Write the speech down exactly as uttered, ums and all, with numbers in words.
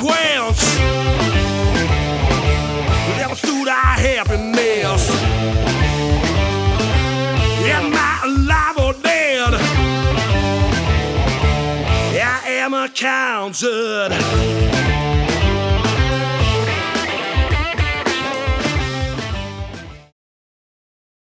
consequence. Never stood our happiness. Am I alive or dead? I am accounted.